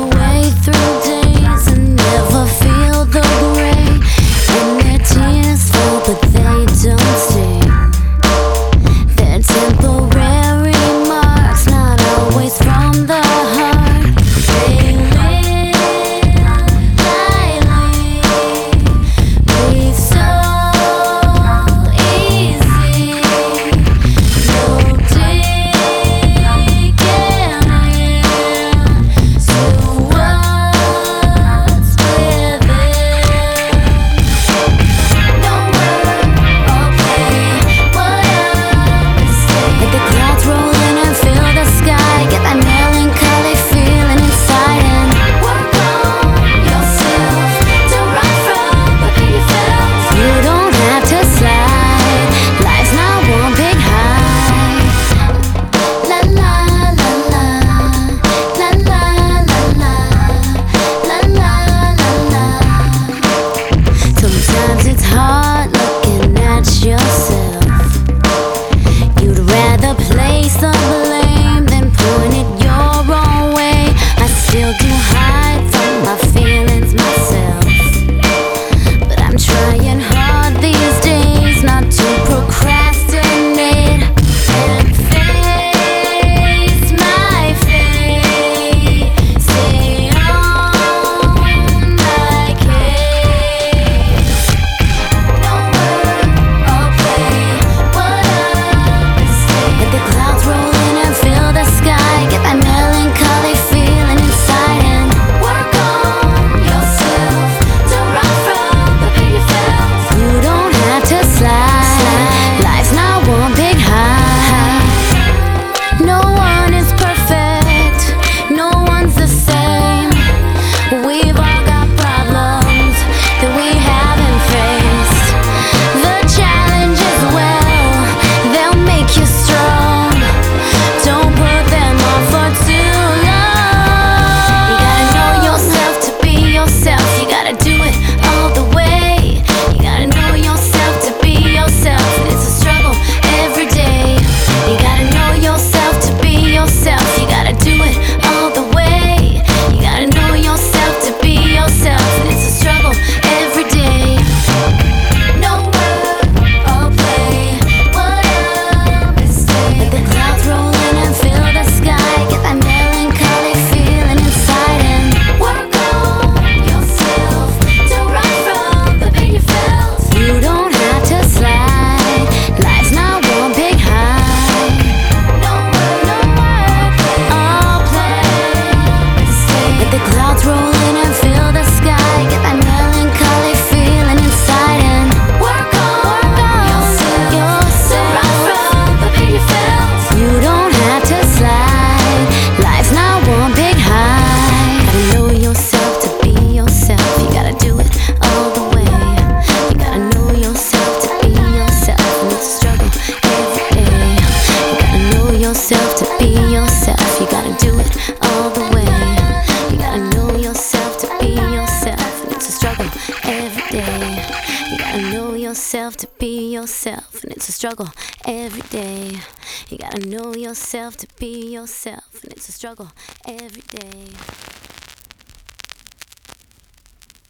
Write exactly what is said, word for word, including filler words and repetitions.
your way through days and never feel the gray. And their tears fall, but they don't sting. They're temporary marks, not always from the heart. They live lightly, breathe so easy. No digging in to what's within. No word or play, what a mistake. Let the clouds roll in and fill the sky. Get that melancholy feeling inside and work on yourself. Don't run from the pain you felt. You don't have to slide. Life's not one big high. La la la la, la la la la, la la la la. Sometimes it's hard looking at yourself. You'd rather place the blame than point it your own way. I still do hide from my feelings myself, but I'm trying hard these days not to procrastinate and face my fate. Stay on my case. No word or play, what a mistake. Let the clouds roll in and fill the sky. Get that melancholy feeling inside and work on yourself. Don't run from the pain you felt. You don't have to slide. Life's not one big high. No one is perfect. No one's the same. We've all got problems that we haven't faced. The challenges, well, they'll make you strong. Don't put them off for too long. You gotta know yourself to be yourself. You gotta do it all the way. You gotta know yourself to be yourself. It's a struggle every day. You gotta know yourself to be yourself. You gotta do it all the way. You gotta know yourself to be yourself. It's a struggle every day. No word or play, what a mistake. Let the clouds roll in and fill the sky. Get that melancholy feeling inside and work on yourself. Don't run from the pain you felt. You don't have to slide. Life's not one big high. No word, no word or play. Let the clouds roll in and fill the sky. Get that melancholy feeling inside and work on yourself. Don't run from the pain you felt. You don't have to slide. Life's not one big high. Gotta know yourself to be yourself. You gotta do it all the way. You gotta know yourself to be yourself, and it's a struggle every day. You gotta know yourself to be yourself. You gotta do it all the way. You gotta know yourself to be yourself, and it's a struggle every day. You gotta know yourself to be yourself, and it's a struggle every day. You gotta know yourself to be yourself, and it's a struggle every day.